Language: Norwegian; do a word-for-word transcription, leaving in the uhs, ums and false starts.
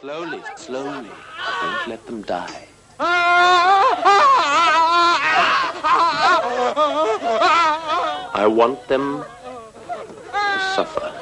Slowly, slowly. Don't let them die. I want them to suffer.